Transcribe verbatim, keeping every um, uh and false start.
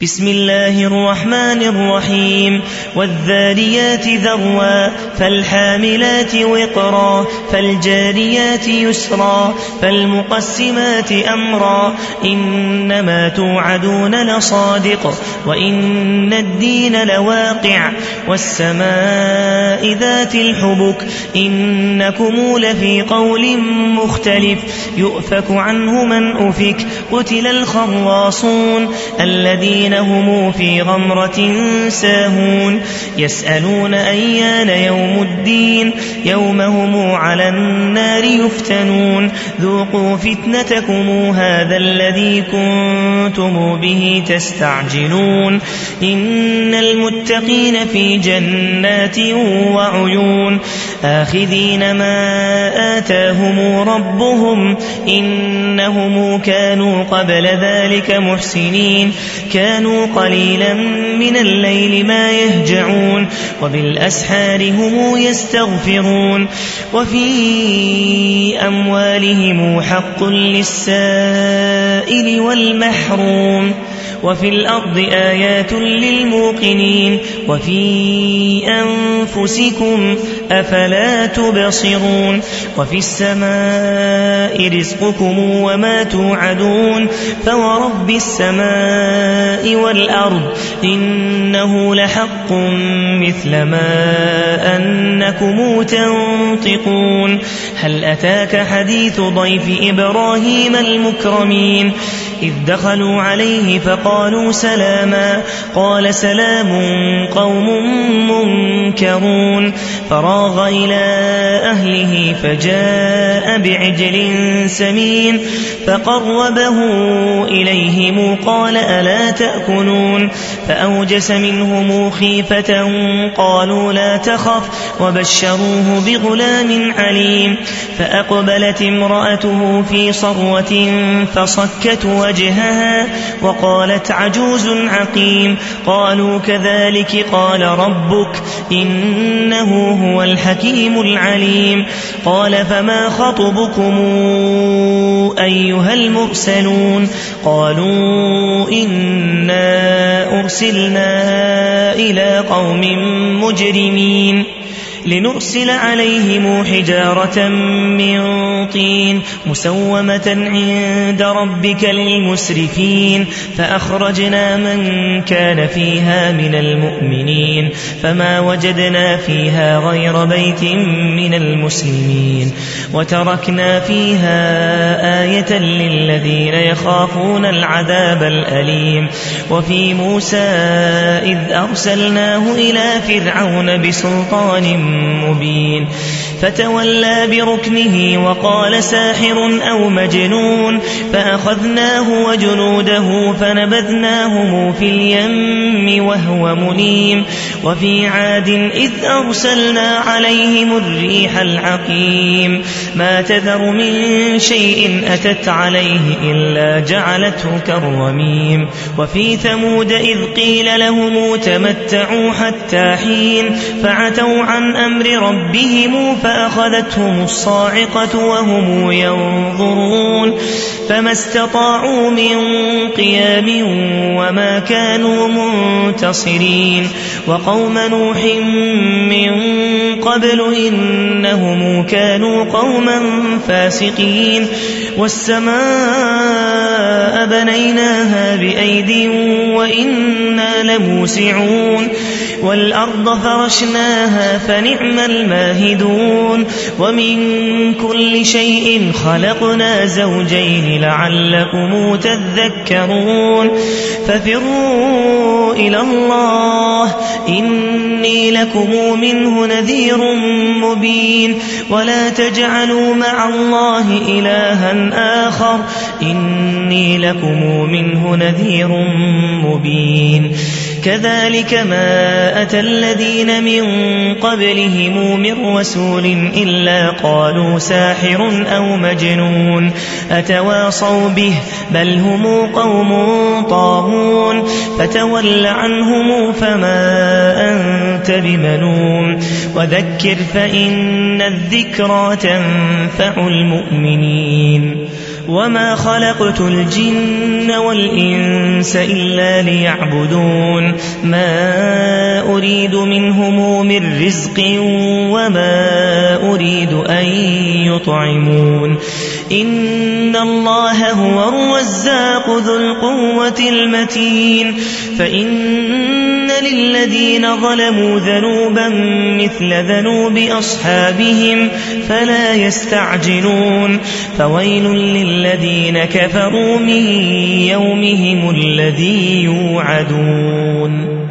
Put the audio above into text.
بسم الله الرحمن الرحيم والذاريات ذروا فالحاملات وقرا فالجاريات يسرا فالمقسمات أمرا إنما توعدون لصادق وإن الدين لواقع والسماء ذات الحبك إنكم لفي قول مختلف يؤفك عنه من أفك قتل الخراصون الذين هم في غمرة ساهون يسألون أيان يوم الدين يوم هم على النار يفتنون ذوقوا فتنتكم هذا الذي كنتم به تستعجلون إن المتقين في جنات وعيون آخذين ما آتاهم ربهم إنهم كانوا قبل ذلك محسنين كانوا قليلا من الليل ما يهجعون وبالأسحار هم يستغفرون وفي أموالهم حق للسائل والمحروم وفي الأرض آيات للموقنين وفي أنفسكم أفلا تبصرون وفي السماء رزقكم وما توعدون فورب السماء والأرض إنه لحق مثل ما أنكم تنطقون هل أتاك حديث ضيف إبراهيم المكرمين إذ دخلوا عليه فقالوا سلاما قال سلام قوم منكرون فراغ إلى أهله فجاء بعجل سمين فقربه إليهم قال ألا تأكلون فأوجس منهم خيفة قالوا لا تخف وبشروه بغلام عليم فأقبلت امرأته في صروة فصكت وجهها وقالت عجوز عقيم قالوا كذلك قال ربك إنه هو الحكيم العليم قال فما خطبكم أيها المرسلون قالوا إنا أرسلنا إلى قوم مجرمين لنرسل عليهم حجارة من طين مسومة عند ربك للمسرفين فأخرجنا من كان فيها من المؤمنين فما وجدنا فيها غير بيت من المسلمين وتركنا فيها آية للذين يخافون العذاب الأليم وفي موسى إذ أرسلناه إلى فرعون بسلطان مبين فتولى بركنه وقال ساحر أو مجنون فأخذناه وجنوده فنبذناهم في اليم وهو مليم وفي عاد إذ أرسلنا عليهم الريح العقيم ما تذر من شيء أتت عليه إلا جعلته كالرميم وفي ثمود إذ قيل لهم تمتعوا حتى حين فعتوا عن أمر ربهم فأخذتهم الصاعقة وهم ينظرون فما استطاعوا من قيام وما كانوا منتصرين وقوم نوح من قبل إنهم كانوا قوما فاسقين والسماء بنيناها بأيد وإنا لموسعون والأرض فرشناها فنعم الماهدون ومن كل شيء خلقنا زوجين لعلكم تذكرون ففروا إلى الله إني لكم منه نذير مبين ولا تجعلوا مع الله إلها آخر إني لكم منه نذير مبين كذلك ما أتى الذين من قبلهم من رسول إلا قالوا ساحر أو مجنون أتواصوا به بل هم قوم طاغون فتول عنهم فما أنت بملوم وذكر فإن الذكرى تنفع المؤمنين وما خلقت الجن والإنس إلا ليعبدون ما أريد منهم من رزق وما أريد أن يطعمون إن الله هو الرزاق ذو القوة المتين فإن للذين ظلموا ذنوبا مثل ذنوب أصحابهم فلا يستعجلون فويل للذين كفروا من يومهم الذي يوعدون.